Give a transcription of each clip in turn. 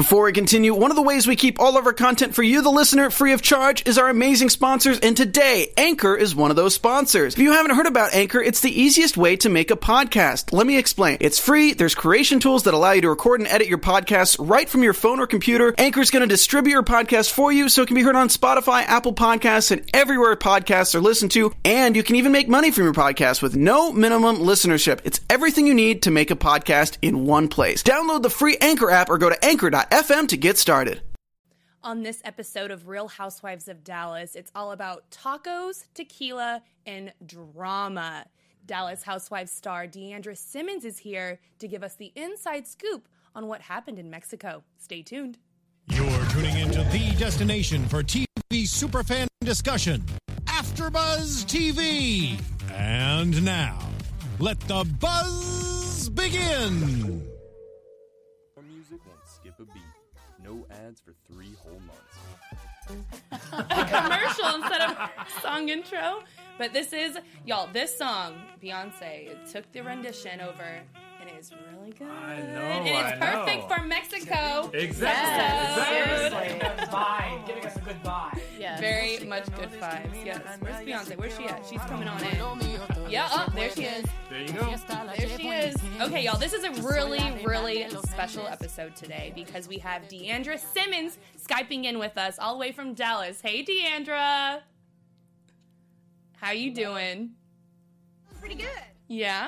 Before we continue, one of the ways we keep all of our content for you, the listener, free of charge is our amazing sponsors, and today, Anchor is one of those sponsors. If you haven't heard about Anchor, it's the easiest way to make a podcast. Let me explain. It's free, there's creation tools that allow you to record and edit your podcasts right from your phone or computer. Anchor's going to distribute your podcast for you so it can be heard on Spotify, Apple Podcasts, and everywhere podcasts are listened to, and you can even make money from your podcast with no minimum listenership. It's everything you need to make a podcast in one place. Download the free Anchor app or go to anchor.fm to get started. On this episode of Real Housewives of Dallas, it's all about tacos, tequila, and drama. Dallas Housewives star D'Andra Simmons is here to give us the inside scoop on what happened in Mexico. Stay tuned. You're tuning into the destination for TV superfan discussion, AfterBuzz TV. And now, let the buzz begin. Music won't skip a beat. No ads for 3 whole months. A commercial instead of song intro. But this is, y'all, this song, Beyonce took the rendition over, and it is really good. I know, and it's perfect for Mexico. Exactly. Seriously. Vibe, giving us a good vibe. Yes. Very much good vibes. Yes. Where's Beyonce? Where's she at? She's coming on in. Yeah, oh, there she is. There you go. There she is. Okay, y'all, this is a really, really special episode today because we have D'Andra Simmons Skyping in with us all the way from Dallas. Hey, D'Andra. How you doing? Pretty good. Yeah?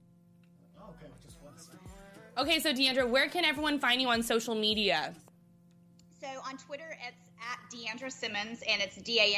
Okay, so D'Andra, where can everyone find you on social media? So on Twitter, it's at D'Andra Simmons, and it's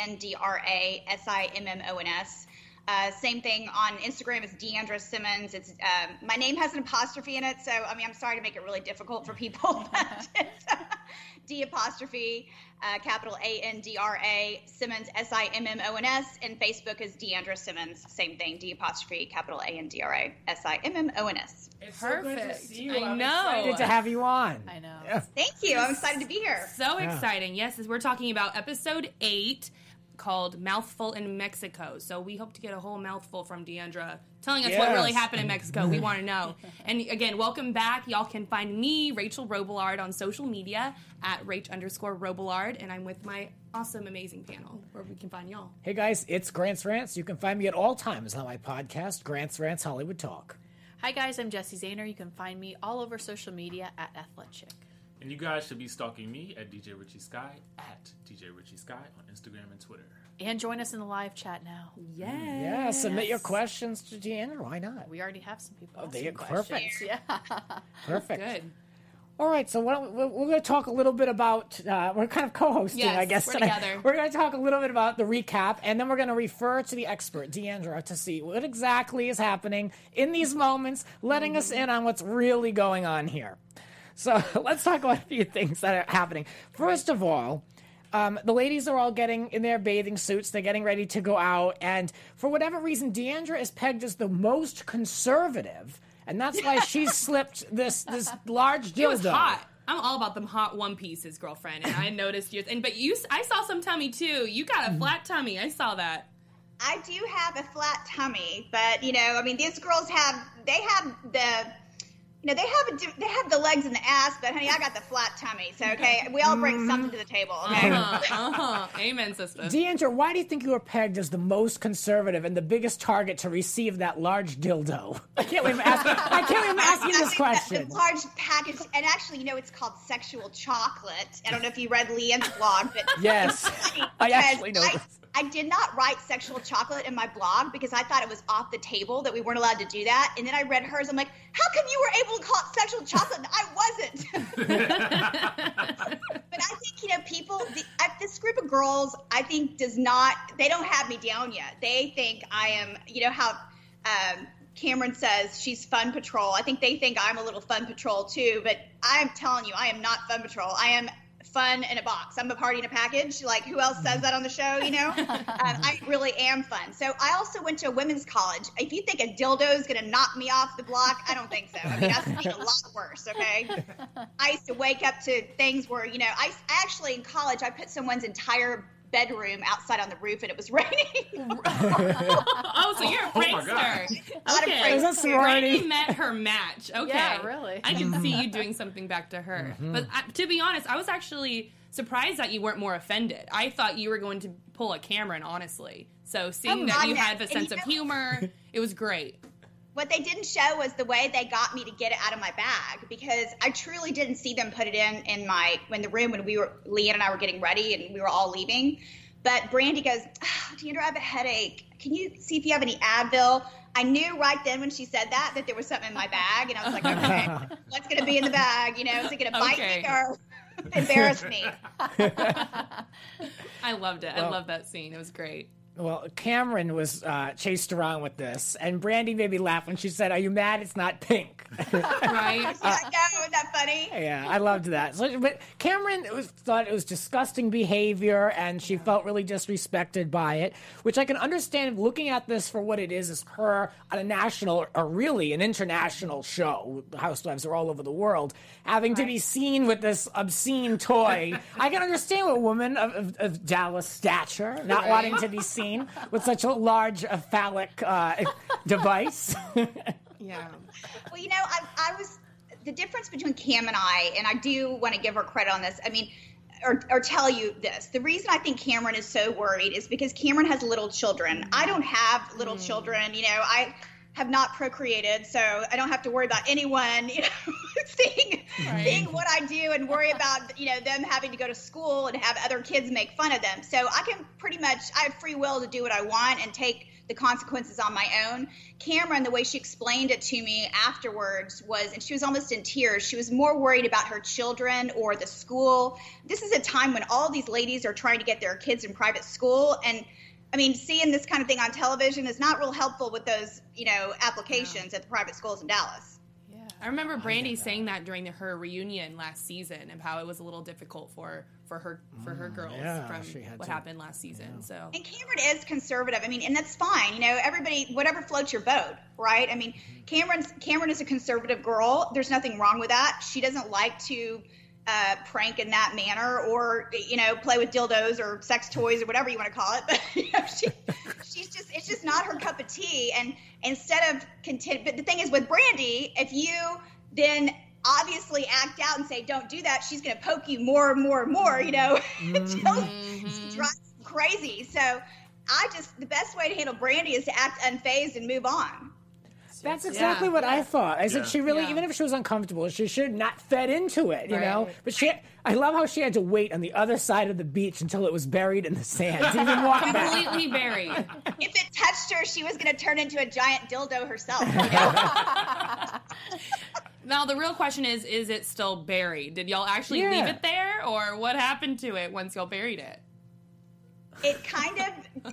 DANDRASIMMONS. Same thing on Instagram, it's D'Andra Simmons. It's my name has an apostrophe in it, so I mean I'm sorry to make it really difficult for people, but it's D apostrophe capital ANDRA Simmons SIMMONS, and Facebook is D'Andra Simmons. Same thing, D apostrophe capital ANDRA SIMMONS. It's Perfect. So good to see you. I I'm know. excited to have you on. I know. Yeah. Thank you. I'm excited to be here. So exciting. Yes, we're talking about episode 8 called Mouthful in Mexico. So we hope to get a whole mouthful from D'Andra telling us what really happened in Mexico. We want to know. And again, welcome back. Y'all can find me, Rachel Robillard, on social media at Rach_Robillard. And I'm with my awesome, amazing panel where we can find y'all. Hey guys, it's Grant's Rants. You can find me at all times on my podcast, Grant's Rants Hollywood Talk. Hi guys, I'm Jessie Zahner. You can find me all over social media at AthleteChick. And you guys should be stalking me at DJ Richie Sky, at DJ Richie Sky on Instagram and Twitter. And join us in the live chat now. Yes. Yeah, submit your questions to D'Andra. Why not? We already have some people they asking get questions. perfect. Yeah. Perfect. Good. All right, so we're going to talk a little bit about, we're kind of co-hosting, Yes, I guess, we're today. together. We're going to talk a little bit about the recap, and then we're going to refer to the expert, D'Andra, to see what exactly is happening in these moments, letting us in on what's really going on here. So let's talk about a few things that are happening. First of all, the ladies are all getting in their bathing suits. They're getting ready to go out, and for whatever reason, D'Andra is pegged as the most conservative, and that's why she slipped this large dildo. It was hot. I'm all about them hot one pieces, girlfriend, and I noticed yours. I saw some tummy too. You got a flat tummy. I saw that. I do have a flat tummy, but I mean, these girls have the the legs and the ass, but honey, I got the flat tummy. So okay, we all bring something to the table. Okay. Amen, sister. D'Andra, why do you think you were pegged as the most conservative and the biggest target to receive that large dildo? I can't even ask you this question. The large package, and actually, it's called sexual chocolate. I don't know if you read Leanne's blog, but yes, I actually know this. I did not write sexual chocolate in my blog because I thought it was off the table, that we weren't allowed to do that. And then I read hers. I'm like, how come you were able to call it sexual chocolate and I wasn't? But I think, this group of girls, I think they don't have me down yet. They think I am, how Cameron says she's fun patrol. I think they think I'm a little fun patrol too, but I'm telling you, I am not fun patrol. I am fun in a box. I'm a party in a package. Like, who else says that on the show, I really am fun. So I also went to a women's college. If you think a dildo is going to knock me off the block, I don't think so. I mean, that's a lot worse, okay? I used to wake up to things where, I actually in college, I put someone's entire bedroom outside on the roof and it was raining. Oh, so you're a prankster. Okay. Is that sorority? Brandy met her match. Okay. Yeah, really. I can see you doing something back to her. But to be honest, I was actually surprised that you weren't more offended. I thought you were going to pull a Cameron, honestly. So seeing that you had a sense of humor, it was great. What they didn't show was the way they got me to get it out of my bag, because I truly didn't see them put it in the room when Leanne and I were getting ready and we were all leaving. But Brandy goes, Deandra, I have a headache. Can you see if you have any Advil? I knew right then when she said that there was something in my bag, and I was like, okay, what's going to be in the bag? You know, is it going to bite me or embarrass me? I loved it. I loved that scene. It was great. Well, Cameron was chased around with this, and Brandy made me laugh when she said, "Are you mad it's not pink?" Right? Wasn't that funny? Yeah, I loved that. So, but Cameron thought it was disgusting behavior, and she felt really disrespected by it, which I can understand looking at this for what it is her on a national, or really an international show. Housewives are all over the world. Having to be seen with this obscene toy. I can understand a woman of Dallas stature not wanting to be seen with such a large phallic device. Yeah. Well, you know, I was the difference between Cam and I do want to give her credit on this. I mean, or tell you this. The reason I think Cameron is so worried is because Cameron has little children. I don't have little children. You know, I have not procreated, so I don't have to worry about anyone, you know, seeing what I do and worry about, you know, them having to go to school and have other kids make fun of them. So I can I have free will to do what I want and take the consequences on my own. Cameron, the way she explained it to me afterwards was, and she was almost in tears, she was more worried about her children or the school. This is a time when all these ladies are trying to get their kids in private school, and I mean, seeing this kind of thing on television is not real helpful with those, you know, applications at the private schools in Dallas. Yeah. I remember Brandy saying that during her reunion last season, and how it was a little difficult for her girls from what happened last season. Yeah. So, and Cameron is conservative. I mean, and that's fine. You know, everybody, whatever floats your boat, right? I mean, Cameron is a conservative girl. There's nothing wrong with that. She doesn't like to prank in that manner, or, you know, play with dildos or sex toys or whatever you want to call it. But, you know, it's just not her cup of tea. And instead of but the thing is with Brandy, if you then obviously act out and say, don't do that, she's going to poke you more and more and more, you know, until she drives you crazy. So the best way to handle Brandy is to act unfazed and move on. That's exactly what I thought. I said she really, even if she was uncomfortable, she should have not fed into it, you know? But I love how she had to wait on the other side of the beach until it was buried in the sand to even walk back. Completely buried. If it touched her, she was going to turn into a giant dildo herself. You know? Now, the real question is it still buried? Did y'all actually leave it there, or what happened to it once y'all buried it? It kind of,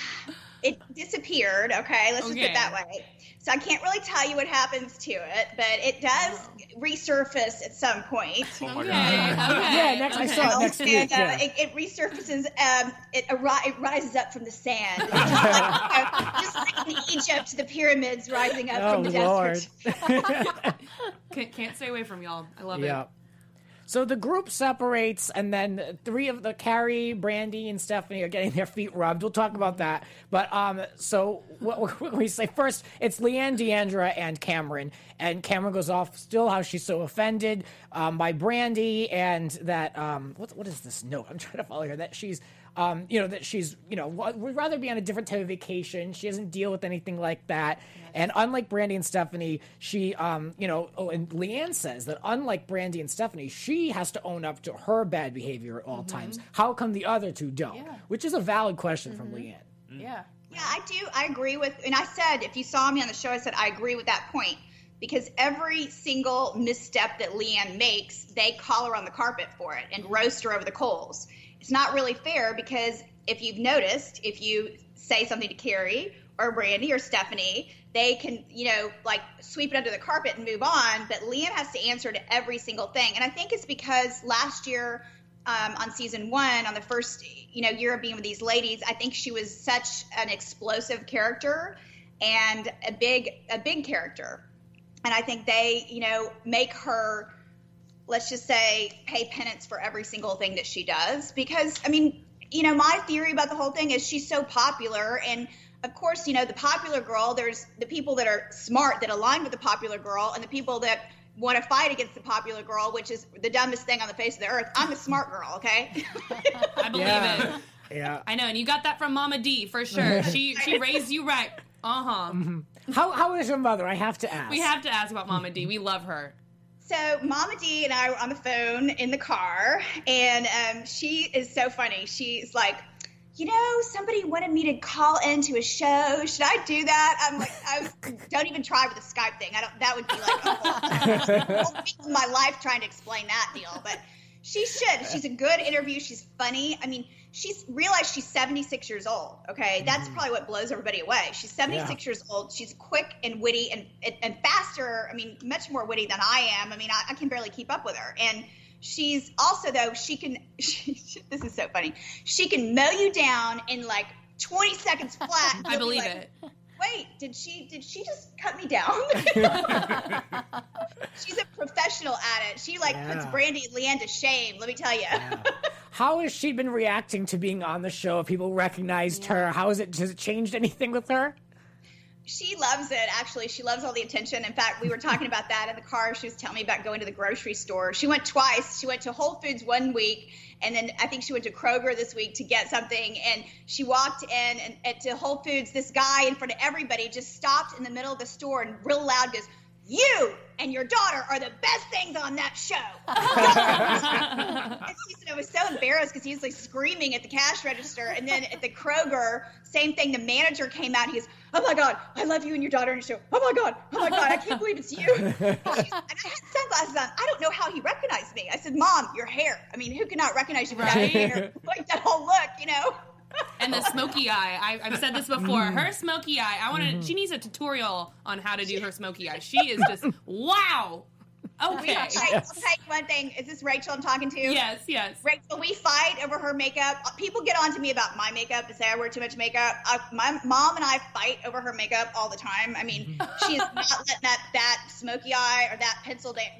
it disappeared, okay? Let's just put it that way. So I can't really tell you what happens to it, but it does resurface at some point. Oh my God. Yeah, I saw it next week. It resurfaces. It rises up from the sand, just like in Egypt, the pyramids rising up from the desert. Can't stay away from y'all. I love it. So the group separates, and then three of the Carrie, Brandy, and Stephanie are getting their feet rubbed. We'll talk about that. But so what we say first, it's Leanne, Deandra, and Cameron. And Cameron goes off still how she's so offended by Brandy, and that what is this note? I'm trying to follow her. That she's that she's would rather be on a different type of vacation. She doesn't deal with anything like that. And unlike Brandy and Stephanie, she, and Leanne says that unlike Brandy and Stephanie, she has to own up to her bad behavior at all times. How come the other two don't? Yeah. Which is a valid question from Leanne. Yeah. Yeah, I do. I agree with, and I said, if you saw me on the show, I said, I agree with that point. Because every single misstep that Leanne makes, they call her on the carpet for it and roast her over the coals. It's not really fair, because if you've noticed, if you say something to Carrie or Brandy or Stephanie, they can, sweep it under the carpet and move on. But Leanne has to answer to every single thing. And I think it's because last year on season 1, on the first, year of being with these ladies, I think she was such an explosive character and a big character. And I think they, make her, let's just say, pay penance for every single thing that she does. Because, my theory about the whole thing is she's so popular, and of course, the popular girl, there's the people that are smart that align with the popular girl, and the people that want to fight against the popular girl, which is the dumbest thing on the face of the earth. I'm a smart girl, okay? I believe it. Yeah. I know, and you got that from Mama D for sure. She raised you right. Mm-hmm. How is your mother? I have to ask. We have to ask about Mama D. We love her. So Mama D and I were on the phone in the car, and she is so funny. She's like, somebody wanted me to call into a show. Should I do that? I'm like, don't even try with the Skype thing. That would be like a whole week of my life trying to explain that deal. But she should. She's a good interview. She's funny. I mean, she's realized she's 76 years old. Okay, that's probably what blows everybody away. She's 76 years old. She's quick and witty and faster. I mean, much more witty than I am. I mean, I can barely keep up with her. And she's also, though, this is so funny. She can mow you down in like 20 seconds flat. I believe it. Wait, did she just cut me down? She's a professional at it. She puts Brandy and Leanne to shame, let me tell you. How has she been reacting to being on the show? Have people recognized her? Has it changed anything with her? She loves it, actually. She loves all the attention. In fact, we were talking about that in the car. She was telling me about going to the grocery store. She went twice. She went to Whole Foods one week, and then I think she went to Kroger this week to get something. And she walked in and to Whole Foods. This guy in front of everybody just stopped in the middle of the store and real loud goes, "You and your daughter are the best things on that show." And she said I was so embarrassed because he was like screaming at the cash register. And then at the Kroger, same thing. The manager came out and he goes, "Oh my God, I love you and your daughter on your show. Oh my God, I can't believe it's you." And I had sunglasses on. I don't know how he recognized me. I said, "Mom, your hair. I mean, who cannot recognize you without hair?" Like that whole look, And the smoky eye. I've said this before. Her smoky eye. She needs a tutorial on how to do her smoky eye. She is just, wow. Okay. I'll tell you one thing. Is this Rachel I'm talking to? Yes. Rachel, we fight over her makeup. People get on to me about my makeup and say I wear too much makeup. My mom and I fight over her makeup all the time. I mean, she is not letting that smoky eye or that pencil go.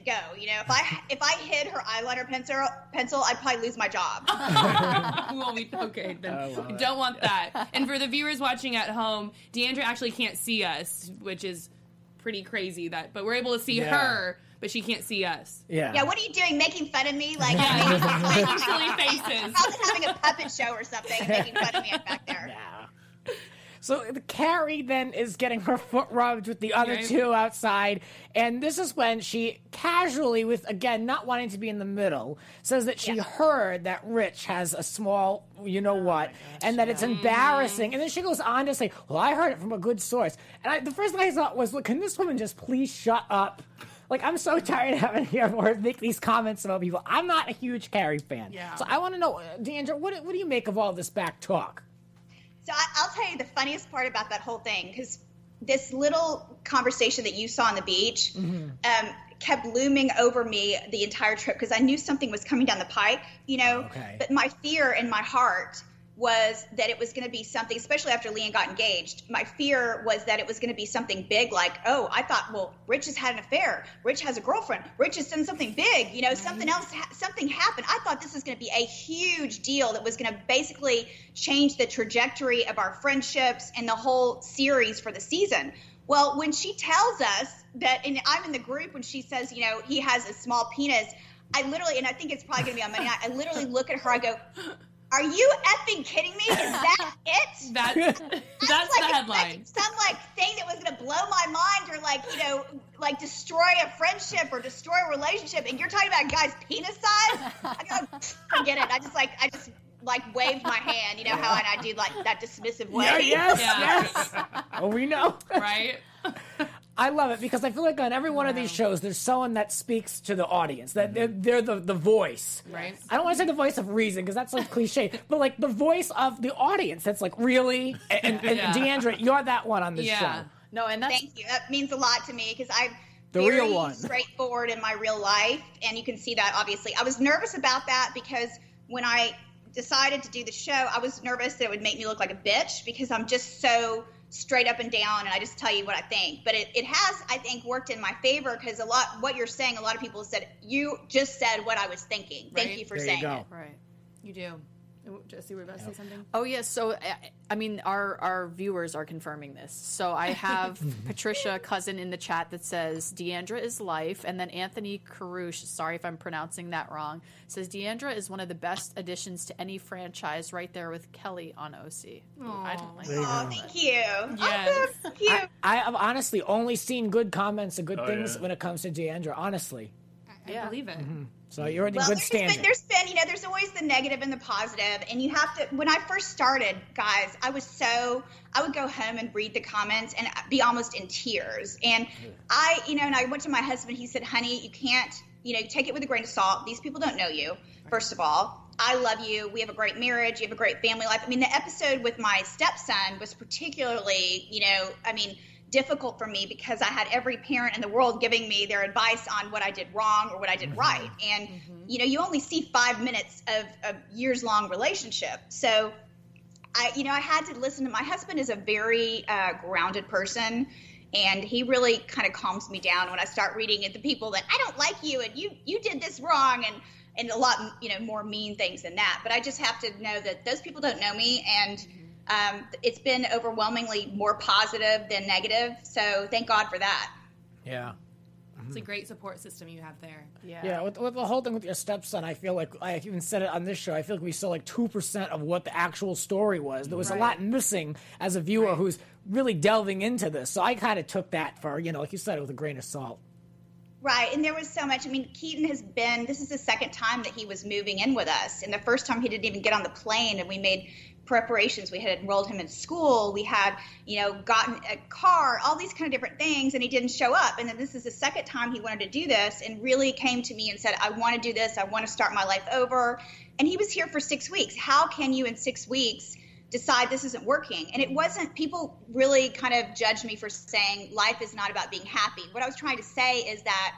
If I hid her eyeliner pencil, I'd probably lose my job. Well, we don't want that. And for the viewers watching at home, Deandra actually can't see us, which is pretty crazy. But we're able to see her. But she can't see us. Yeah, what are you doing? Making fun of me? Like, making silly faces. Probably having a puppet show or something and making fun of me back there. Yeah. So Carrie then is getting her foot rubbed with the other two outside. And this is when she casually, with, again, not wanting to be in the middle, says that she heard that Rich has a small you-know-what, and that it's embarrassing. And then she goes on to say, well, I heard it from a good source. And the first thing I thought was, look, can this woman just please shut up? Like, I'm so tired of having to hear her make these comments about people. I'm not a huge Carrie fan. Yeah. So I want to know, Deandra, what do you make of all this back talk? So I'll tell you the funniest part about that whole thing, because this little conversation that you saw on the beach kept looming over me the entire trip, because I knew something was coming down the pike, But my fear in my heart was that it was going to be something, especially after Leanne got engaged. My fear was that it was going to be something big, like, oh, I thought, well, Rich has had an affair. Rich has a girlfriend. Rich has done something big, something else, something happened. I thought this was going to be a huge deal that was going to basically change the trajectory of our friendships and the whole series for the season. Well, when she tells us that, and I'm in the group when she says, he has a small penis, I literally, and I think it's probably going to be on Monday night, I literally look at her, I go, are you effing kidding me? Is that it? That's the headline. Some thing that was going to blow my mind, or destroy a friendship or destroy a relationship, and you're talking about a guy's penis size? I go, forget it. I just waved my hand, how I do that dismissive way. Yes. Oh, we know. Right? I love it because I feel like on every one of these shows, there's someone that speaks to the audience, that they're the voice. Right. I don't want to say the voice of reason because that's cliche, but the voice of the audience. That's really, and Deandra, you're that one on this show. No, and that's... Thank you. That means a lot to me because I'm the very real one. Straightforward in my real life, and you can see that obviously. I was nervous about that because when I decided to do the show, I was nervous that it would make me look like a bitch because I'm just so straight up and down, and I just tell you what I think. But it has, I think, worked in my favor because what you're saying, a lot of people said, you just said what I was thinking. Thank you for saying it. Right. You do. Jesse, we're about to say something. Oh yes, so I mean, our viewers are confirming this. So I have Patricia Cousin in the chat that says Deandra is life, and then Anthony Carouche, sorry if I'm pronouncing that wrong, says Deandra is one of the best additions to any franchise, right there with Kelly on OC. I don't like that. Oh, thank you. Yes. Oh, thank you. I have honestly only seen good comments and good things when it comes to Deandra, honestly. I believe it. So you're in good there's standing. There's always the negative and the positive, and you have to. When I first started, guys, I would go home and read the comments and be almost in tears. And I went to my husband. He said, "Honey, you can't, take it with a grain of salt. These people don't know you. First of all, I love you. We have a great marriage. You have a great family life. I mean, the episode with my stepson was particularly, difficult for me because I had every parent in the world giving me their advice on what I did wrong or what I did right. And, you only see 5 minutes of a years-long relationship. So, I had to listen to my husband is a very grounded person, and he really kind of calms me down when I start reading at the people that I don't like you and you did this wrong and a lot, more mean things than that. But I just have to know that those people don't know me, and it's been overwhelmingly more positive than negative. So thank God for that. Yeah. It's a great support system you have there. Yeah, with the whole thing with your stepson, I feel like, I even said it on this show, I feel like we saw like 2% of what the actual story was. There was a lot missing as a viewer who's really delving into this. So I kind of took that for, like you said, with a grain of salt. Right, and there was so much. I mean, Keaton this is the second time that he was moving in with us. And the first time he didn't even get on the plane, and we made preparations. We had enrolled him in school. We had, gotten a car, all these kind of different things, and he didn't show up. And then this is the second time he wanted to do this and really came to me and said, I want to do this. I want to start my life over. And he was here for 6 weeks. How can you in 6 weeks decide this isn't working? And it wasn't, people really kind of judged me for saying life is not about being happy. What I was trying to say is that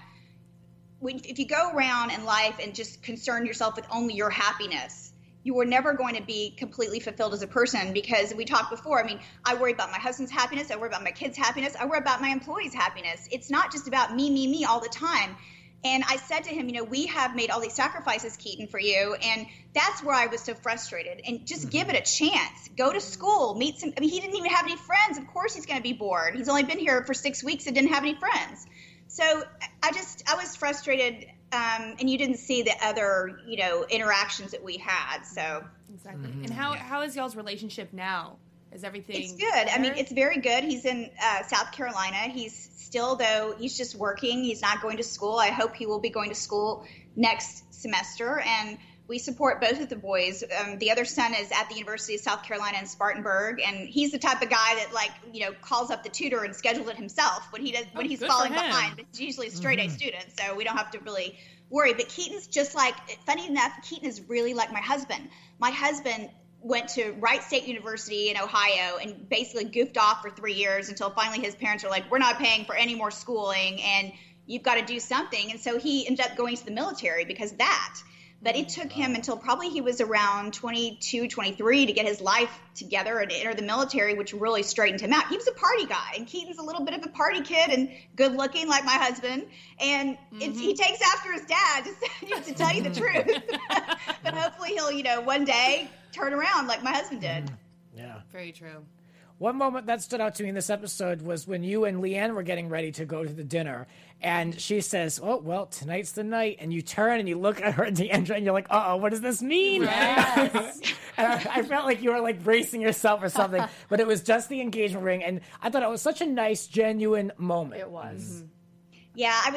if you go around in life and just concern yourself with only your happiness, you are never going to be completely fulfilled as a person, because we talked before. I mean, I worry about my husband's happiness. I worry about my kids' happiness. I worry about my employees' happiness. It's not just about me all the time. And I said to him, we have made all these sacrifices, Keaton, for you. And that's where I was so frustrated. And just give it a chance. Go to school, meet some. I mean, he didn't even have any friends. Of course he's going to be bored. He's only been here for 6 weeks and didn't have any friends. So I was frustrated. And you didn't see the other, interactions that we had. So exactly. And how is y'all's relationship now? Is everything? It's good. Better? I mean, it's very good. He's in South Carolina. He's still, though, he's just working. He's not going to school. I hope he will be going to school next semester. And we support both of the boys. The other son is at the University of South Carolina in Spartanburg, and he's the type of guy that calls up the tutor and schedules it himself when he's falling behind. But it's usually a straight A student, so we don't have to really worry. But Keaton's just funny enough, Keaton is really like my husband. My husband went to Wright State University in Ohio and basically goofed off for 3 years until finally his parents were like, we're not paying for any more schooling and you've got to do something. And so he ended up going to the military because of that. But it took him until probably he was around 22, 23 to get his life together and enter the military, which really straightened him out. He was a party guy, and Keaton's a little bit of a party kid and good looking like my husband. And he takes after his dad, just to tell you the truth. But hopefully he'll, one day turn around like my husband did. Yeah. Very true. One moment that stood out to me in this episode was when you and Leanne were getting ready to go to the dinner, and she says, oh, well, tonight's the night, and you turn and you look at her, Deandra, and you're like, uh-oh, what does this mean? Yes. And I felt like you were bracing yourself or something, but it was just the engagement ring, and I thought it was such a nice, genuine moment. It was. Mm-hmm. Yeah, I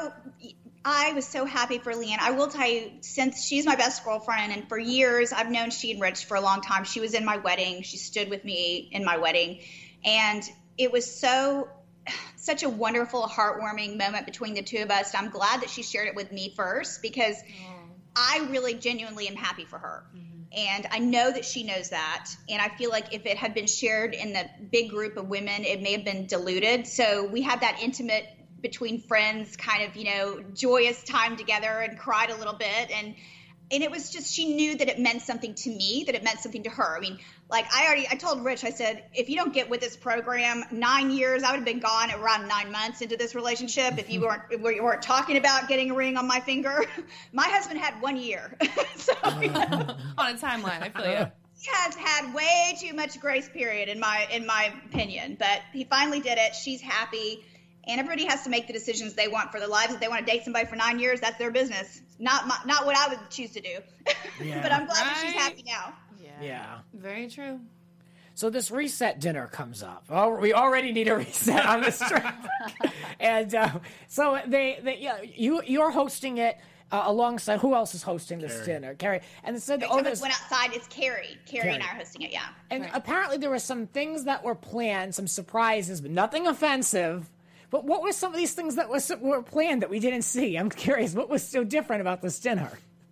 was so happy for Leanne. I will tell you, since she's my best girlfriend, and for years I've known she and Rich for a long time. She was in my wedding. She stood with me in my wedding. And it was such a wonderful, heartwarming moment between the two of us. I'm glad that she shared it with me first, because I really genuinely am happy for her. And I know that she knows that. And I feel like if it had been shared in the big group of women, it may have been diluted. So we had that intimate between friends kind of, joyous time together and cried a little bit. And And it was just, she knew that it meant something to me, that it meant something to her. I mean, like I told Rich, I said, if you don't get with this program, 9 years, I would have been gone around 9 months into this relationship. If you weren't talking about getting a ring on my finger. My husband had 1 year. So, on a timeline, I feel you. He has had way too much grace period in my opinion, but he finally did it. She's happy. And everybody has to make the decisions they want for their lives. If they want to date somebody for 9 years, that's their business. Not what I would choose to do. Yeah. But I'm glad that she's happy now. Yeah. Very true. So this reset dinner comes up. Oh, we already need a reset on this trip. And so you're hosting it alongside, who else is hosting this dinner? Carrie. And it said, Went outside. It's Carrie. Carrie and I are hosting it, yeah. And apparently there were some things that were planned, some surprises, but nothing offensive. But what were some of these things that were planned that we didn't see? I'm curious, what was so different about this dinner?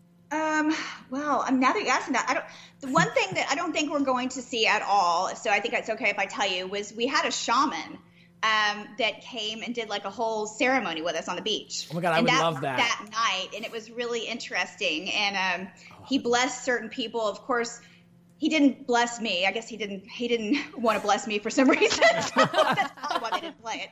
Well, now that you're asking that, the one thing that I don't think we're going to see at all, so I think it's okay if I tell you, was we had a shaman that came and did like a whole ceremony with us on the beach. Oh my God, I would love that. That night, and it was really interesting. And he blessed certain people. Of course, he didn't bless me. I guess he didn't want to bless me for some reason. That's probably why they didn't play it.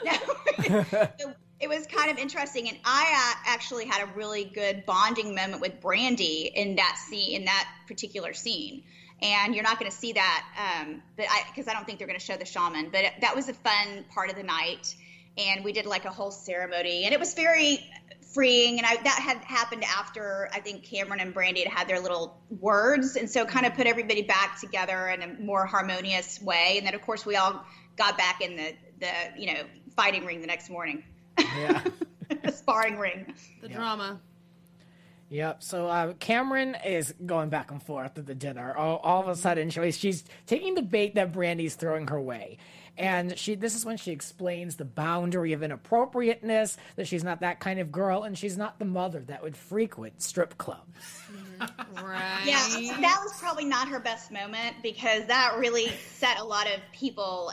No. It was kind of interesting, and I actually had a really good bonding moment with Brandy in that scene, in that particular scene. And you're not going to see that, because I don't think they're going to show the shaman. But that was a fun part of the night, and we did like a whole ceremony, and it was very freeing. And that had happened after I think Cameron and Brandy had their little words, and so kind of put everybody back together in a more harmonious way. And then of course we all got back in the fighting ring the next morning. Yeah. The sparring ring. The drama. Yep. So Cameron is going back and forth at the dinner. All of a sudden, she's taking the bait that Brandy's throwing her way. And this is when she explains the boundary of inappropriateness, that she's not that kind of girl, and she's not the mother that would frequent strip clubs. Right. Yeah, that was probably not her best moment, because that really set a lot of people.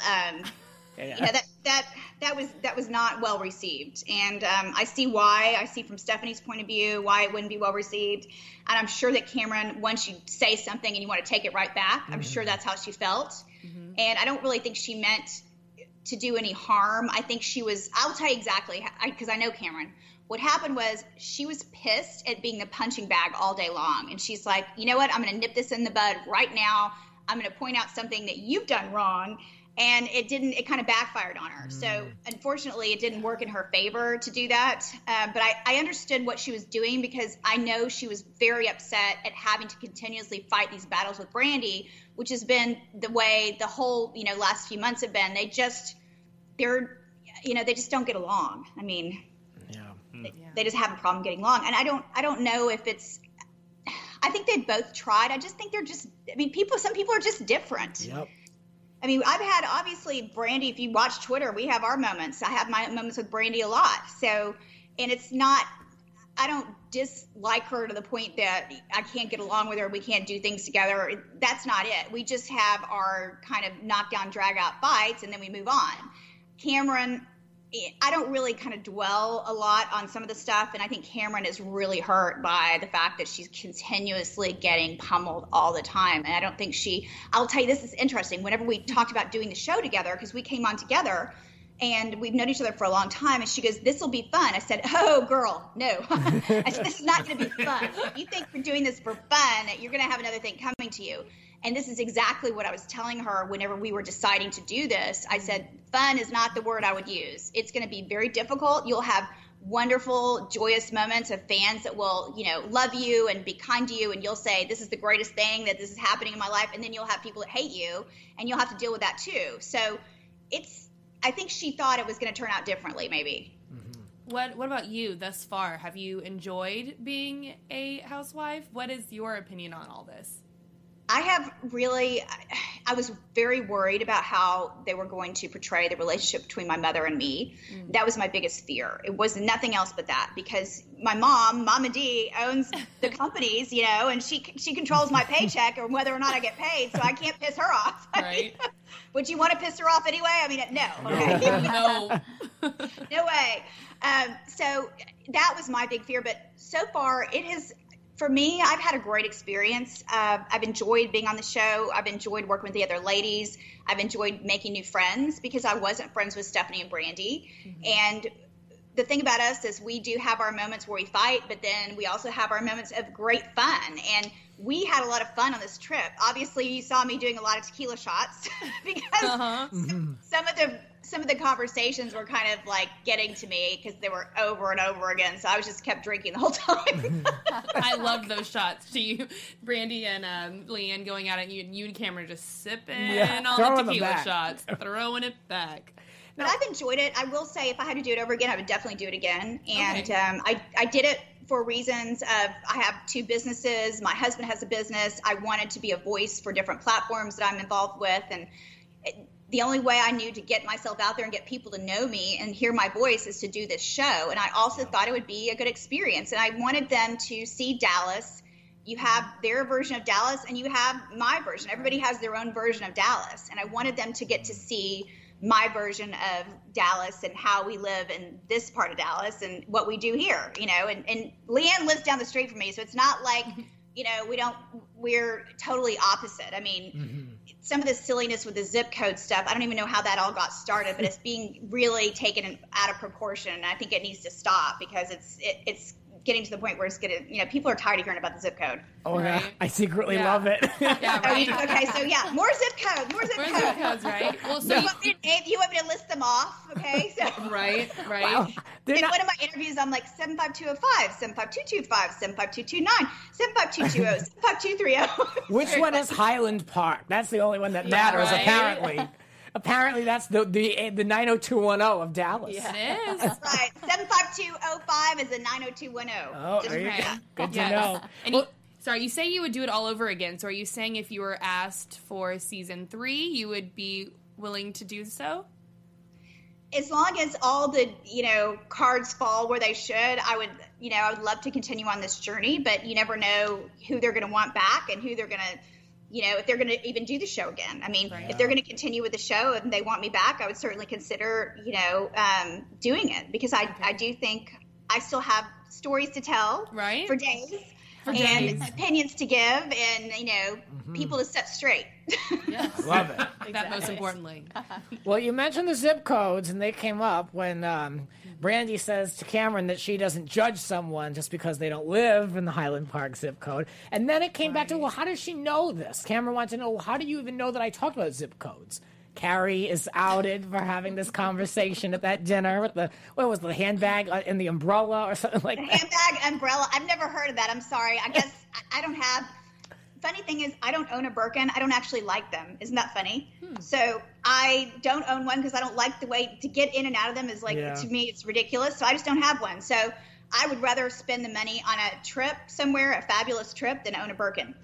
That was not well received, and I see why. I see from Stephanie's point of view why it wouldn't be well received, and I'm sure that Cameron, once you say something and you want to take it right back, I'm sure that's how she felt, and I don't really think she meant to do any harm. I think she was. I'll tell you exactly, because I know Cameron. What happened was she was pissed at being the punching bag all day long, and she's like, you know what? I'm going to nip this in the bud right now. I'm going to point out something that you've done wrong. And it kind of backfired on her. So unfortunately, it didn't work in her favor to do that. But I understood what she was doing, because I know she was very upset at having to continuously fight these battles with Brandy, which has been the way the whole, last few months have been. They just don't get along. I mean, they just have a problem getting along. And I don't know if it's, I think they both tried. I just think some people are just different. Yep. I mean, I've had, obviously, Brandy, if you watch Twitter, we have our moments. I have my moments with Brandy a lot. So, and it's not, I don't dislike her to the point that I can't get along with her, we can't do things together. That's not it. We just have our kind of knockdown, drag-out fights, and then we move on. Cameron, I don't really kind of dwell a lot on some of the stuff, and I think Cameron is really hurt by the fact that she's continuously getting pummeled all the time. And I don't think I'll tell you, this is interesting. Whenever we talked about doing the show together, because we came on together, and we've known each other for a long time, and she goes, this will be fun. I said, oh, girl, no. I said, this is not going to be fun. If you think we're doing this for fun, you're going to have another thing coming to you. And this is exactly what I was telling her whenever we were deciding to do this. I said, fun is not the word I would use. It's going to be very difficult. You'll have wonderful, joyous moments of fans that will, love you and be kind to you. And you'll say, this is the greatest thing, that this is happening in my life. And then you'll have people that hate you, and you'll have to deal with that too. So I think she thought it was going to turn out differently, maybe. What about you thus far? Have you enjoyed being a housewife? What is your opinion on all this? I was very worried about how they were going to portray the relationship between my mother and me. That was my biggest fear. It was nothing else but that, because my Mama D, owns the companies, and she controls my paycheck or whether or not I get paid, so I can't piss her off. Right. Would you want to piss her off anyway? I mean, no. Okay. No. No way. So that was my big fear. But so far, for me, I've had a great experience. I've enjoyed being on the show. I've enjoyed working with the other ladies. I've enjoyed making new friends because I wasn't friends with Stephanie and Brandy. And the thing about us is we do have our moments where we fight, but then we also have our moments of great fun. And we had a lot of fun on this trip. Obviously, you saw me doing a lot of tequila shots because some of the conversations were kind of like getting to me because they were over and over again. So I just kept drinking the whole time. I loved those shots to you, Brandy and Leanne going out at you, and you and Cameron just sipping all the tequila shots, throwing it back. But I've enjoyed it. I will say if I had to do it over again, I would definitely do it again. And I did it for reasons of I have 2 businesses. My husband has a business. I wanted to be a voice for different platforms that I'm involved with. And the only way I knew to get myself out there and get people to know me and hear my voice is to do this show. And I also thought it would be a good experience. And I wanted them to see Dallas. You have their version of Dallas and you have my version. Everybody has their own version of Dallas. And I wanted them to get to see my version of Dallas and how we live in this part of Dallas and what we do here, you know, and Leanne lives down the street from me. So it's not like, you know, we're totally opposite. I mean, some of the silliness with the zip code stuff, I don't even know how that all got started, but it's being really taken out of proportion. And I think it needs to stop because it's getting to the point where it's going to, you know, people are tired of hearing about the zip code. Oh, right. I secretly love it. Yeah, right. Okay, so yeah, more zip codes, zip codes, right? Well, so you want me to list them off, okay? So right. Wow. In one of my interviews, I'm like 75205, 75225, 75229, 75220, 75230. Which one is Highland Park? That's the only one that matters, apparently. Apparently, that's the 90210 of Dallas. Yeah, it is. That's right. 75205 is a 90210. Oh, there you go. Good to know. And you say you would do it all over again. So are you saying if you were asked for season 3, you would be willing to do so? As long as all the, you know, cards fall where they should, I would love to continue on this journey, but you never know who they're going to want back and who they're going to, you know, if they're going to even do the show again. I mean, if they're going to continue with the show and they want me back, I would certainly consider, you know, doing it because I do think I still have stories to tell for days. And opinions to give and, you know, people to set straight. Yes. Love it. That most importantly. Well, you mentioned the zip codes, and they came up when Brandy says to Cameron that she doesn't judge someone just because they don't live in the Highland Park zip code. And then it came back to, well, how does she know this? Cameron wants to know, well, how do you even know that I talked about zip codes? Carrie is outed for having this conversation at that dinner with the handbag and the umbrella or something like that. Handbag, umbrella. I've never heard of that. I'm sorry. I guess I don't have. Funny thing is, I don't own a Birkin. I don't actually like them. Isn't that funny? So I don't own one because I don't like the way to get in and out of them is like, to me, it's ridiculous. So I just don't have one. So I would rather spend the money on a trip somewhere, a fabulous trip, than own a Birkin.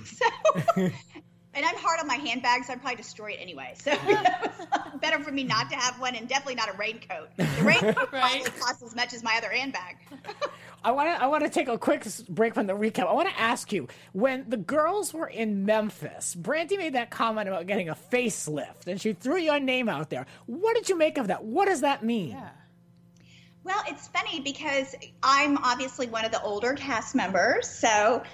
And I'm hard on my handbags, so I'd probably destroy it anyway. So better for me not to have one, and definitely not a raincoat. The raincoat probably costs as much as my other handbag. I want to take a quick break from the recap. I want to ask you, when the girls were in Memphis, Brandy made that comment about getting a facelift, and she threw your name out there. What did you make of that? What does that mean? Yeah. Well, it's funny because I'm obviously one of the older cast members, so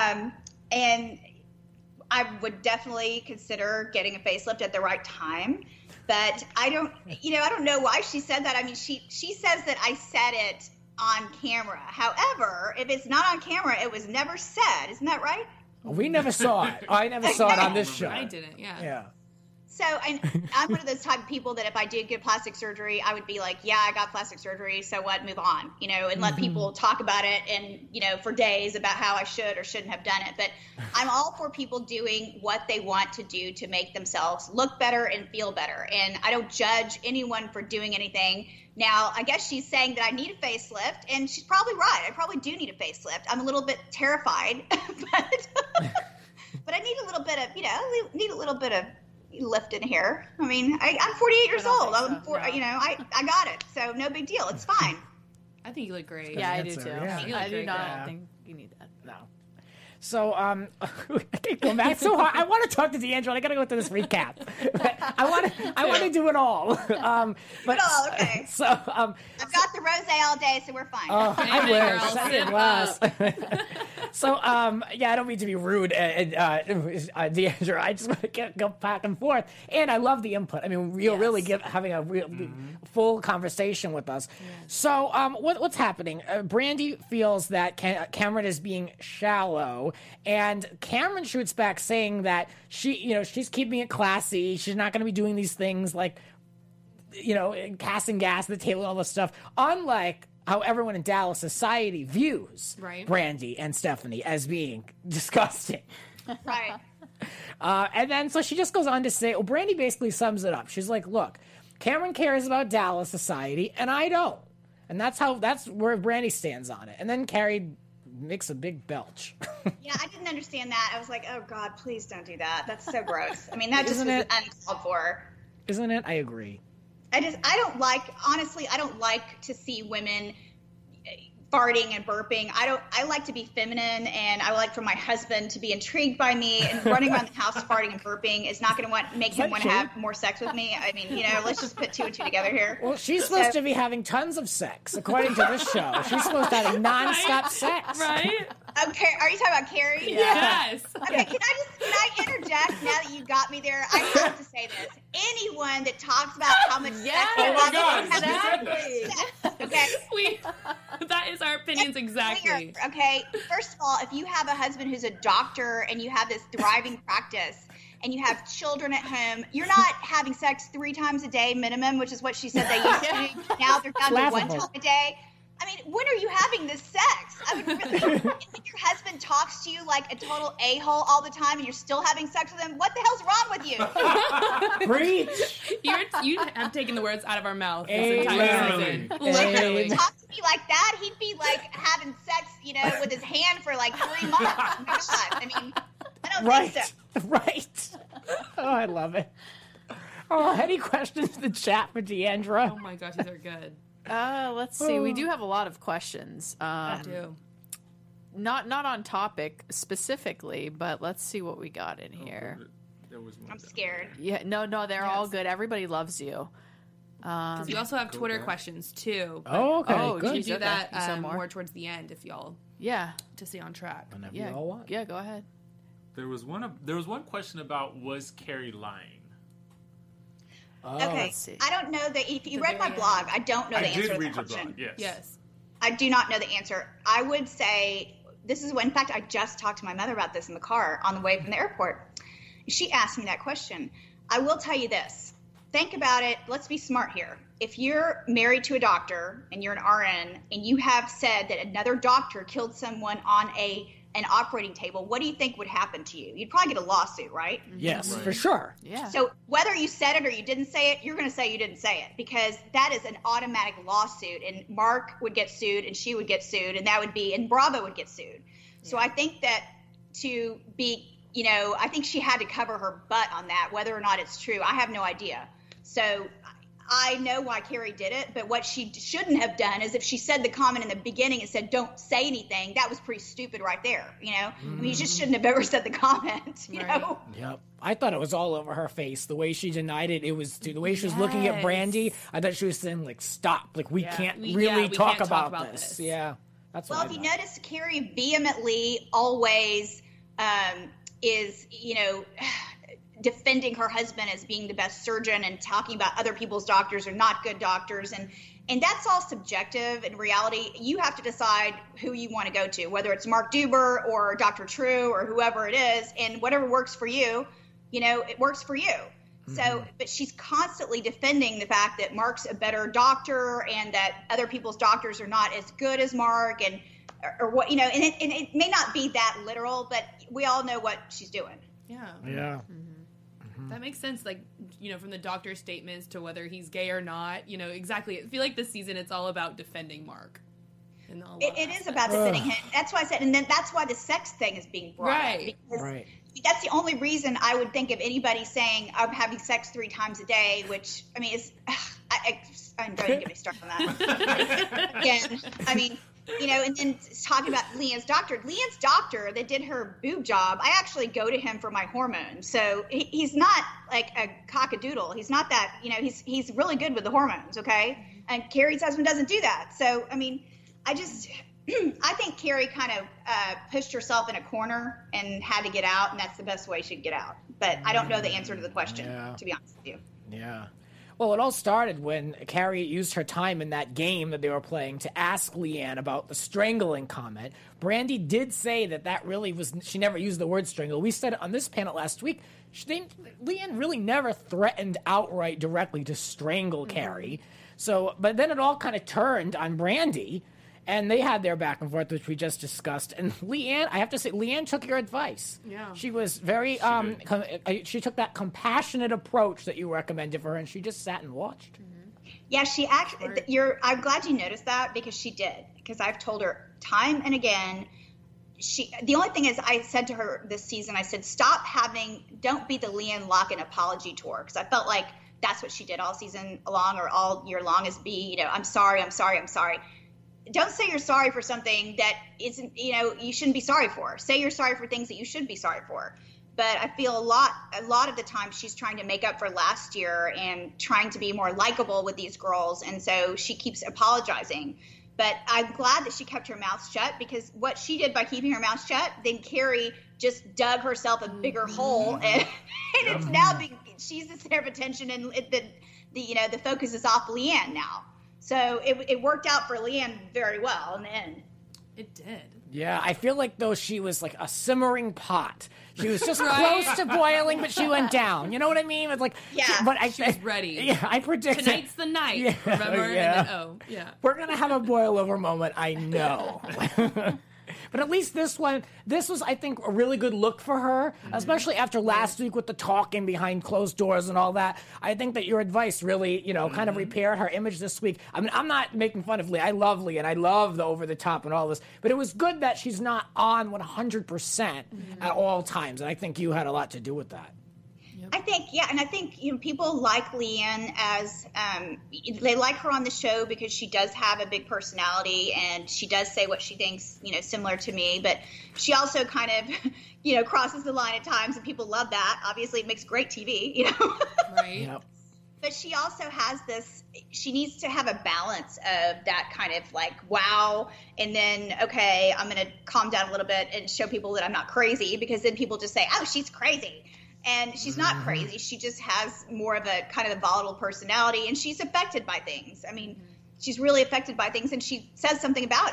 and I would definitely consider getting a facelift at the right time, but I don't know why she said that. I mean, she says that I said it on camera. However, if it's not on camera, it was never said. Isn't that right? We never saw it. I never saw it on this show. I didn't, Yeah. So I'm one of those type of people that if I did get plastic surgery, I would be like, yeah, I got plastic surgery, so what, move on, you know, and let people talk about it and, you know, for days about how I should or shouldn't have done it. But I'm all for people doing what they want to do to make themselves look better and feel better. And I don't judge anyone for doing anything. Now, I guess she's saying that I need a facelift, and she's probably right. I probably do need a facelift. I'm a little bit terrified, but I need a little bit of, you know, lift in here. I mean, I'm 48 years old. You know, I got it. So no big deal. It's fine. I think you look great. Yeah, I do too. Yeah. I do not think you need that. No. So, I keep going back. It's so hard. I want to talk to D'Angelo. I got to go through this recap. I want to do it all. But okay. So, I've got the rosé all day, so we're fine. Oh, I wish. So, yeah, I don't mean to be rude, Deandra. I just want to go back and forth. And I love the input. I mean, you're really having a real full conversation with us. Yeah. So, what's happening? Brandy feels that Cameron is being shallow, and Cameron shoots back saying that she's keeping it classy. She's not going to be doing these things like, casting gas at the table and all this stuff. Unlike how everyone in Dallas society views Brandy and Stephanie as being disgusting. Right. And then so she just goes on to say, Brandy basically sums it up. She's like, look, Cameron cares about Dallas society and I don't. And that's where Brandy stands on it. And then Carrie makes a big belch. Yeah, I didn't understand that. I was like, oh God, please don't do that. That's so gross. I mean, that just was uncalled for. Isn't it? I agree. I don't like to see women farting and burping. I like to be feminine, and I like for my husband to be intrigued by me, and running around the house farting and burping is not going to make him want to have more sex with me. I mean, let's just put two and two together here. Well, she's supposed to be havhaving tons of sex, according to this show. She's supposed to have nonstop sex. Right? Okay, are you talking about Carrie? Yes. Okay, can I interject now that you got me there? I have to say this. Anyone that talks about how much sex oh my God, exactly. Okay. That is our opinions exactly. Okay. First of all, if you have a husband who's a doctor and you have this thriving practice and you have children at home, you're not having sex 3 times a day minimum, which is what she said they used to do. Now they're down to 1 time a day. I mean, when are you having this sex? I would really, if your husband talks to you like a total a-hole all the time and you're still having sex with him, what the hell's wrong with you? Preach. You have taken the words out of our mouth this entire season. Literally. Talk to me like that, he'd be like having sex, with his hand for like 3 months. Oh my God. I mean, I don't think so. Right. Oh, I love it. Oh, any questions in the chat for Deandra? Oh my gosh, these are good. Let's see. We do have a lot of questions. I do. Not on topic specifically, but let's see what we got in here. There was one. I'm scared. Yeah, no, they're all good. Everybody loves you. Because you also have Twitter questions too. Oh, okay. Oh, good. You can do that more towards the end if y'all to stay on track. Whenever you all want. Yeah, go ahead. There was one question about, was Carrie lying? Okay, I don't know that. If you read my blog, I don't know the answer to the question. Blog, yes. I do not know the answer. I would say this is when, in fact, I just talked to my mother about this in the car on the way from the airport. She asked me that question. I will tell you this. Think about it. Let's be smart here. If you're married to a doctor and you're an RN and you have said that another doctor killed someone on an operating table, what do you think would happen to you? You'd probably get a lawsuit, right? Yes, for sure. Yeah. So whether you said it or you didn't say it, you're going to say you didn't say it, because that is an automatic lawsuit, and Mark would get sued and she would get sued, and Bravo would get sued. Yeah. So I think that to be, I think she had to cover her butt on that, whether or not it's true. I have no idea. So I know why Carrie did it, but what she shouldn't have done is if she said the comment in the beginning and said, don't say anything, that was pretty stupid right there, I mean, you just shouldn't have ever said the comment, you know? Yep. I thought it was all over her face. The way she denied it, the way she was looking at Brandy, I thought she was saying, like, stop. Like, we can't really talk about this. Yeah. That's well, if you notice, Carrie vehemently always is, defending her husband as being the best surgeon and talking about other people's doctors are not good doctors. And that's all subjective. In reality, you have to decide who you want to go to, whether it's Mark Duber or Dr. True or whoever it is, and whatever works for you, it works for you. Mm-hmm. So, but she's constantly defending the fact that Mark's a better doctor and that other people's doctors are not as good as Mark or what, and it may not be that literal, but we all know what she's doing. Yeah. Yeah. Mm-hmm. That makes sense, like, from the doctor's statements to whether he's gay or not, exactly. I feel like this season it's all about defending Mark. It is about defending him. That's why I said, and then that's why the sex thing is being brought up. Because that's the only reason I would think of anybody saying, I'm having sex 3 times a day, which, I mean, I'm trying to get me started on that. Again, I mean, and then talking about Leanne's doctor. Leanne's doctor that did her boob job, I actually go to him for my hormones. So he's not like a cockadoodle. He's not that, he's really good with the hormones, okay? And Carrie's husband doesn't do that. So, I mean, I think Carrie kind of pushed herself in a corner and had to get out, and that's the best way she could get out. But I don't know the answer to the question, to be honest with you. Yeah. Well, it all started when Carrie used her time in that game that they were playing to ask Leanne about the strangling comment. Brandy did say that really was, she never used the word strangle. We said on this panel last week, Leanne really never threatened outright directly to strangle Carrie. So, but then it all kind of turned on Brandy, and they had their back and forth, which we just discussed. And Leanne, I have to say, Leanne took your advice. Yeah. She was very, she took that compassionate approach that you recommended for her, and she just sat and watched. Yeah, she actually, I'm glad you noticed that, because she did. Because I've told her time and again, the only thing is, I said to her this season, I said, don't be the Leanne Locken apology tour. Because I felt like that's what she did all season long, or all year long, is I'm sorry. Don't say you're sorry for something that isn't, you shouldn't be sorry for. Say you're sorry for things that you should be sorry for. But I feel a lot of the time she's trying to make up for last year and trying to be more likable with these girls. And so she keeps apologizing. But I'm glad that she kept her mouth shut, because what she did by keeping her mouth shut, then Carrie just dug herself a bigger hole. And it's now she's the center of attention, and the focus is off Leanne now. So it worked out for Leanne very well in the end. It did. Yeah, I feel like, though, she was like a simmering pot. She was just close to boiling, but she went down. You know what I mean? It's like, she was ready. Yeah, I predict tonight's the night. Yeah, remember? Yeah. And then, we're gonna have a boil over moment. I know. But at least this was, I think, a really good look for her, especially after last week with the talking behind closed doors and all that. I think that your advice really, kind of repaired her image this week. I mean, I'm not making fun of Lee. I love Lee, and I love the over the top and all this. But it was good that she's not on 100% at all times, and I think you had a lot to do with that. I think, and I think people like Leanne as they like her on the show because she does have a big personality, and she does say what she thinks, similar to me. But she also kind of, crosses the line at times, and people love that. Obviously, it makes great TV, Right. Yep. But she also has this. She needs to have a balance of that kind of like wow, and then okay, I'm going to calm down a little bit and show people that I'm not crazy, because then people just say, oh, she's crazy. And she's not crazy. She just has more of a kind of a volatile personality, and she's affected by things. I mean, she's really affected by things, and she says something about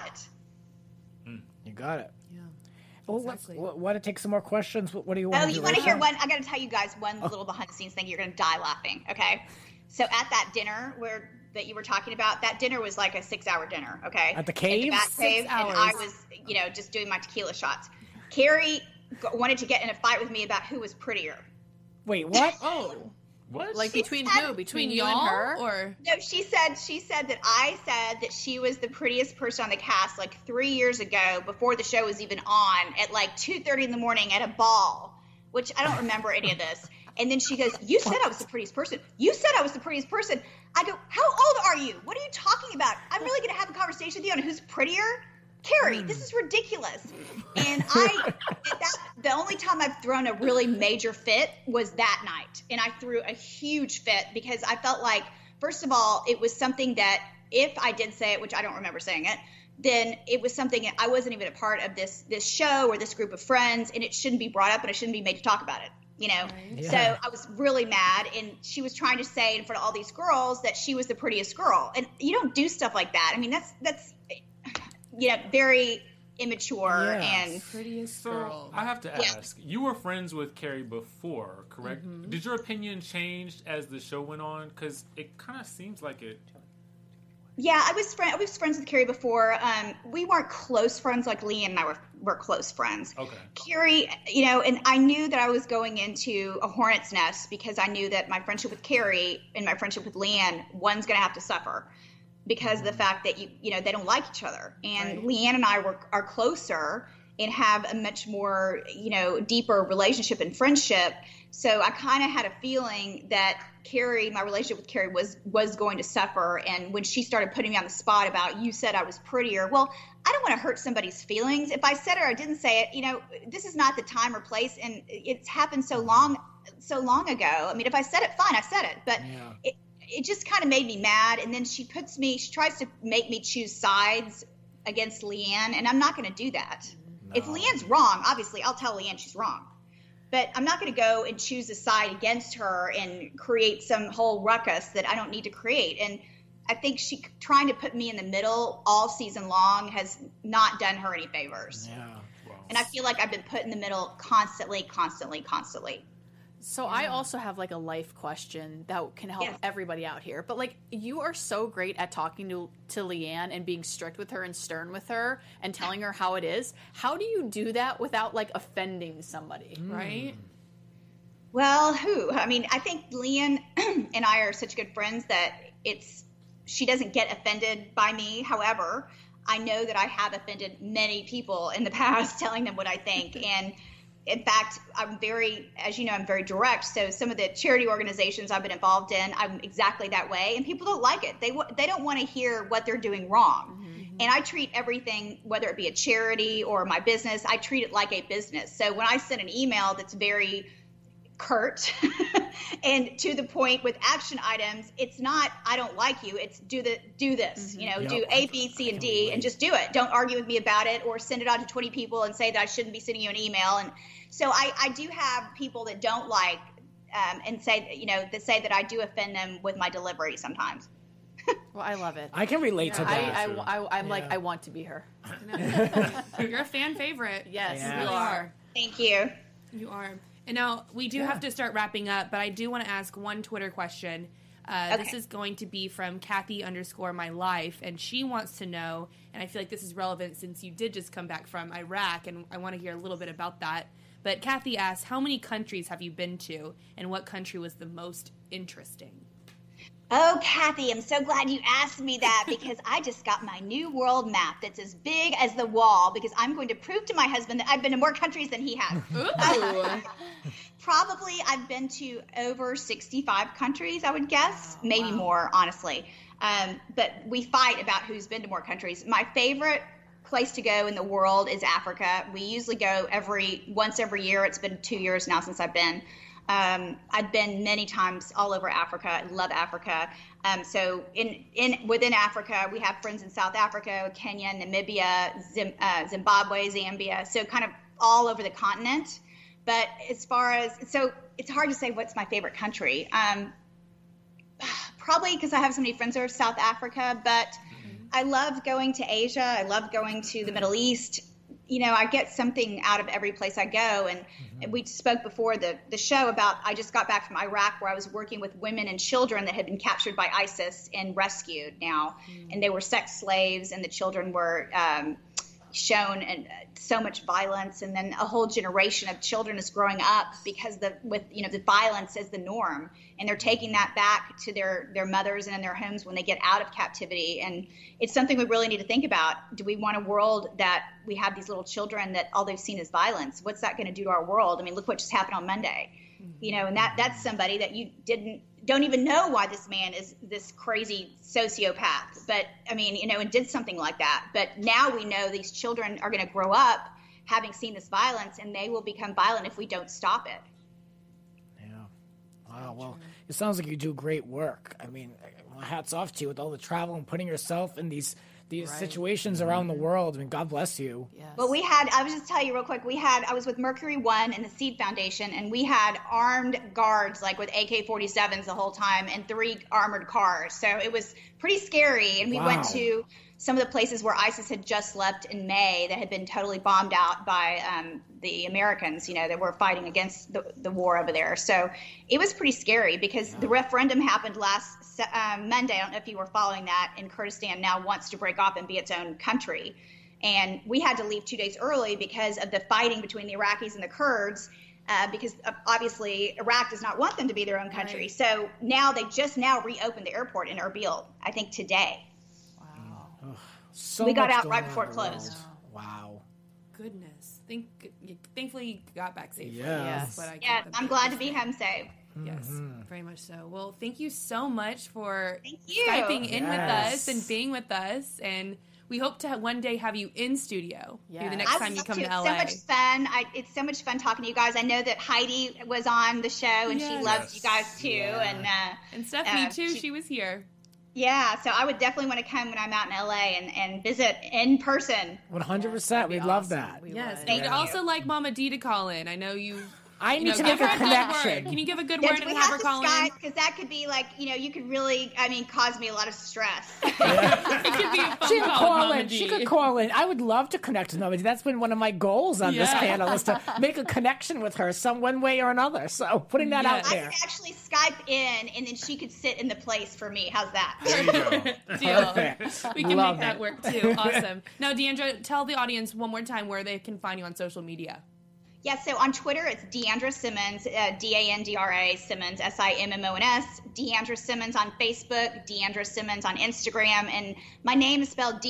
it. You got it. Yeah. Well, exactly. Want to take some more questions? What do you want to do? Oh, you want to hear one? I got to tell you guys one little behind-the-scenes thing. You're going to die laughing, okay? So at that dinner that you were talking about, that dinner was like a 6-hour dinner, okay? At the cave? At the Bat Cave, 6 hours. and I was, just doing my tequila shots. Carrie wanted to get in a fight with me about who was prettier. Wait, what? Oh. What? Like between who? Between you and her? Or No, she said that I said that she was the prettiest person on the cast like 3 years ago, before the show was even on, at like 2:30 in the morning at a ball, which I don't remember any of this. And then she goes, you said I was the prettiest person. You said I was the prettiest person. I go, how old are you? What are you talking about? I'm really going to have a conversation with you on who's prettier? Carrie, this is ridiculous. And the only time I've thrown a really major fit was that night. And I threw a huge fit because I felt like, first of all, it was something that if I did say it, which I don't remember saying it, then it was something that I wasn't even a part of this show or this group of friends, and it shouldn't be brought up and I shouldn't be made to talk about it. Yeah. So I was really mad, and she was trying to say in front of all these girls that she was the prettiest girl. And you don't do stuff like that. I mean, that's very immature and prettiest So girl. I have to ask, you were friends with Carrie before, correct? Did your opinion change as the show went on? Because it kind of seems like it. Yeah, I was friends with Carrie before. We weren't close friends like Lee and I were close friends. Okay. Carrie, and I knew that I was going into a hornet's nest, because I knew that my friendship with Carrie and my friendship with Leanne, one's going to have to suffer because of the fact that they don't like each other. And Leanne and I are closer and have a much more, deeper relationship and friendship. So I kind of had a feeling that my relationship with Carrie was going to suffer. And when she started putting me on the spot about, you said I was prettier, well, I don't want to hurt somebody's feelings. If I said it or I didn't say it, this is not the time or place, and it's happened so long ago. I mean, if I said it, fine, I said it, but it just kind of made me mad. And then she tries to make me choose sides against Leanne, and I'm not going to do that. No. If Leanne's wrong, obviously I'll tell Leanne she's wrong. But I'm not going to go and choose a side against her and create some whole ruckus that I don't need to create. And I think she trying to put me in the middle all season long has not done her any favors. Yeah. Wow. And I feel like I've been put in the middle constantly. So I also have like a life question that can help everybody out here. But like, you are so great at talking to Leanne and being strict with her and stern with her and telling her how it is. How do you do that without like offending somebody? Right? Well, I think Leanne and I are such good friends that she doesn't get offended by me. However, I know that I have offended many people in the past telling them what I think. And in fact, I'm very direct. So some of the charity organizations I've been involved in, I'm exactly that way. And people don't like it. They don't want to hear what they're doing wrong. Mm-hmm. And I treat everything, whether it be a charity or my business, I treat it like a business. So when I send an email that's very curt and to the point with action items, it's not, I don't like you. It's do this, mm-hmm. Do A, B, C, and D and just do it. Don't argue with me about it or send it out to 20 people and say that I shouldn't be sending you an email. And so I do have people that don't like and say, that say that I do offend them with my delivery sometimes. Well, I love it. I can relate to that. I'm like, I want to be her. You're a fan favorite. Yes, you really are. Thank you. You are. And now we do have to start wrapping up, but I do want to ask one Twitter question. Okay. This is going to be from Kathy_my_life, and she wants to know, and I feel like this is relevant since you did just come back from Iraq, and I want to hear a little bit about that. But Kathy asks, how many countries have you been to, and what country was the most interesting? Oh, Kathy, I'm so glad you asked me that because I just got my new world map that's as big as the wall because I'm going to prove to my husband that I've been to more countries than he has. Probably I've been to over 65 countries, I would guess. Maybe more, honestly. But we fight about who's been to more countries. My favorite place to go in the world is Africa. We usually go once every year. It's been 2 years now since I've been. I've been many times all over Africa. I love Africa. So within Africa, we have friends in South Africa, Kenya, Namibia, Zimbabwe, Zambia. So kind of all over the continent. But so it's hard to say what's my favorite country. Probably because I have so many friends that are South Africa, but I love going to Asia. I love going to the Middle East. I get something out of every place I go. And we spoke before the show about I just got back from Iraq where I was working with women and children that had been captured by ISIS and rescued now. And they were sex slaves and the children were shown and so much violence. And then a whole generation of children is growing up because the violence is the norm. And they're taking that back to their mothers and in their homes when they get out of captivity. And it's something we really need to think about. Do we want a world that we have these little children that all they've seen is violence? What's that going to do to our world? I mean, look what just happened on Monday. And that's somebody that you don't even know why this man is this crazy sociopath. But I mean, and did something like that. But now we know these children are going to grow up having seen this violence and they will become violent if we don't stop it. Wow, well, it sounds like you do great work. I mean, hats off to you with all the travel and putting yourself in these situations around the world. I mean, God bless you. Yes. Well, I was just tell you real quick, I was with Mercury One and the Seed Foundation, and we had armed guards, like with AK-47s the whole time, and 3 armored cars. So it was pretty scary. And we went to some of the places where ISIS had just left in May that had been totally bombed out by the Americans, that were fighting against the war over there. So it was pretty scary because the referendum happened last Monday. I don't know if you were following that, and Kurdistan now wants to break off and be its own country. And we had to leave 2 days early because of the fighting between the Iraqis and the Kurds, because obviously Iraq does not want them to be their own country. Right. So now they just reopened the airport in Erbil, I think today. Wow. We got out right before it closed. Wow. Goodness. Thankfully you got back safely. Yes. I'm glad to be home safe. Yes, very much so. Well, thank you so much for Skyping in with us and being with us. And we hope to one day have you in studio the next time you come to LA. It's so much fun. It's so much fun talking to you guys. I know that Heidi was on the show and she loved you guys too. And Stephanie too. She was here. Yeah, so I would definitely want to come when I'm out in LA and visit in person. 100%. We'd love that. Yes. We'd also like Mama D to call in. I know you. I need to make a connection. Can you give a good Yeah, word do and we have have her to call in? Skype? Because that could be like, you could really, cause me a lot of stress. It could be a phone She could call with call Mama in. D. She could call in. I would love to connect with Mama D. That's been one of my goals on this panel, is to make a connection with her one way or another. So putting that out I there. could actually Skype in, and then she could sit in the place for me. How's that? There you go. Deal. Perfect. We can Love make that it. work too. Awesome. Now, Deandra, tell the audience one more time where they can find you on social media. Yeah, so on Twitter, it's Deandra Simmons, Dandra Simmons, Simmons. Deandra Simmons on Facebook, Deandra Simmons on Instagram, and my name is spelled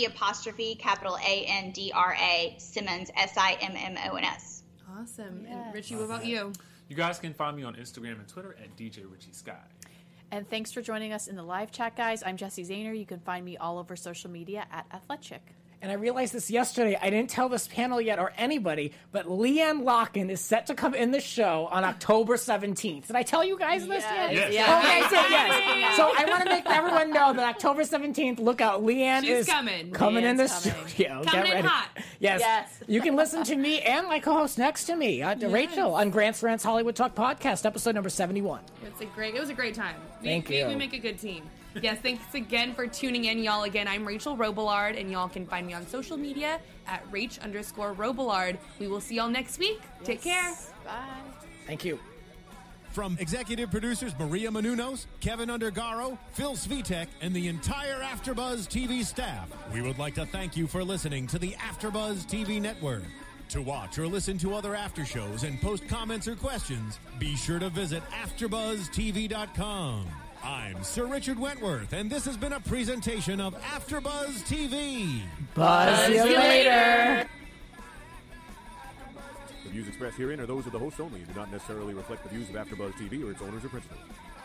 D'Andra Simmons, Simmons. Awesome. And Richie, what about you? You guys can find me on Instagram and Twitter at DJ Richie Sky. And thanks for joining us in the live chat, guys. I'm Jessie Zahner. You can find me all over social media at Athlechick. And I realized this yesterday. I didn't tell this panel yet or anybody, but Leanne Locken is set to come in the show on October 17th. Did I tell you guys this yet? Yes. Yeah. Okay, so yes. So I want to make everyone know that October 17th, look out. Leanne She's is coming. in the Leanne's coming. studio. Coming Get in ready. hot. Yes. Yes. You can listen to me and my co-host next to me, Rachel, on Grant's Rants Hollywood Talk podcast, episode number 71. It was a great time. Thank you. We make a good team. Yes, thanks again for tuning in, y'all. Again, I'm Rachel Robillard, and y'all can find me on social media at Rach_Robillard. We will see y'all next week. Take care. Bye. Thank you. From executive producers Maria Menounos, Kevin Undergaro, Phil Svitek, and the entire AfterBuzz TV staff, we would like to thank you for listening to the AfterBuzz TV network. To watch or listen to other after shows and post comments or questions, be sure to visit AfterBuzzTV.com. I'm Sir Richard Wentworth, and this has been a presentation of AfterBuzz TV. Buzz you later. The views expressed herein are those of the host only and do not necessarily reflect the views of AfterBuzz TV or its owners or principals.